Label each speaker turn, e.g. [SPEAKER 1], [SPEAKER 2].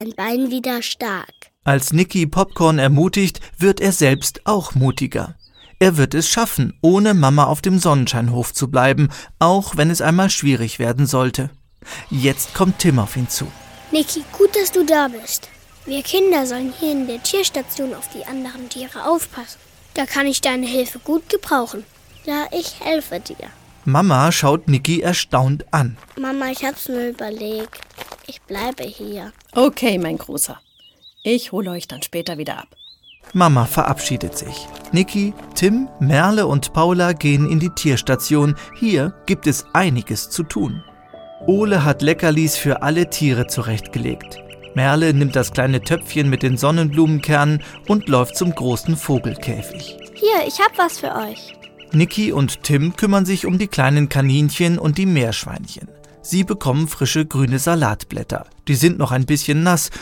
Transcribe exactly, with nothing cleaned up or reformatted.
[SPEAKER 1] ein Bein wieder stark.
[SPEAKER 2] Als Niki Popcorn ermutigt, wird er selbst auch mutiger. Er wird es schaffen, ohne Mama auf dem Sonnenscheinhof zu bleiben, auch wenn es einmal schwierig werden sollte. Jetzt kommt Tim auf ihn zu.
[SPEAKER 1] Niki, gut, dass du da bist. Wir Kinder sollen hier in der Tierstation auf die anderen Tiere aufpassen. Da kann ich deine Hilfe gut gebrauchen. Ja, ich helfe dir.
[SPEAKER 2] Mama schaut Niki erstaunt an.
[SPEAKER 1] Mama, ich hab's mir überlegt. Ich bleibe hier.
[SPEAKER 3] Okay, mein Großer. Ich hole euch dann später wieder ab.
[SPEAKER 2] Mama verabschiedet sich. Niki, Tim, Merle und Paula gehen in die Tierstation. Hier gibt es einiges zu tun. Ole hat Leckerlis für alle Tiere zurechtgelegt. Merle nimmt das kleine Töpfchen mit den Sonnenblumenkernen und läuft zum großen Vogelkäfig.
[SPEAKER 1] Hier, ich hab was für euch.
[SPEAKER 2] Niki und Tim kümmern sich um die kleinen Kaninchen und die Meerschweinchen. Sie bekommen frische grüne Salatblätter. Die sind noch ein bisschen nass